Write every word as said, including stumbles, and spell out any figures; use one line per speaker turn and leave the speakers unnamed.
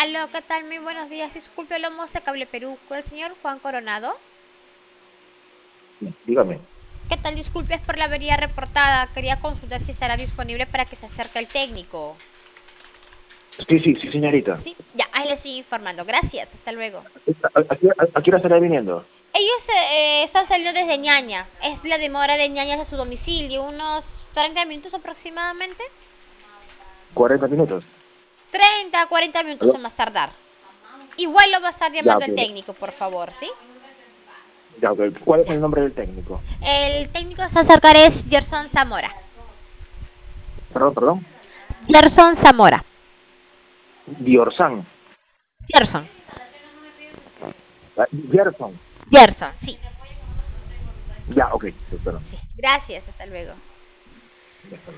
Aló, ¿qué tal? Muy buenos días. Disculpe, hablamos de Cable Perú con el señor Juan Coronado.
Dígame.
¿Qué tal? Disculpe, es por la avería reportada. Quería consultar si estará disponible para que se acerque el técnico.
Sí, sí, sí, señorita.
Sí, ya, ahí le estoy informando. Gracias, hasta luego.
¿A, a, qué a- a qué hora estará viniendo?
Ellos eh, están saliendo desde Ñaña. Es la demora de Ñaña a su domicilio, unos treinta minutos aproximadamente.
Cuarenta minutos.
Treinta, cuarenta minutos
¿Aló?
a más tardar. Igual lo va a estar
Ya,
llamando el
pero,
técnico, por favor, ¿sí?
ya, ok. ¿Cuál es
Ya.
el nombre del técnico?
El técnico a acercar es Gerson Zamora.
Perdón, perdón.
Gerson Zamora.
Diorsan.
Gerson.
Ah, Gerson.
Gerson, sí.
Ya, ok. Espera.
Sí. Gracias, hasta luego.
Ya, espera.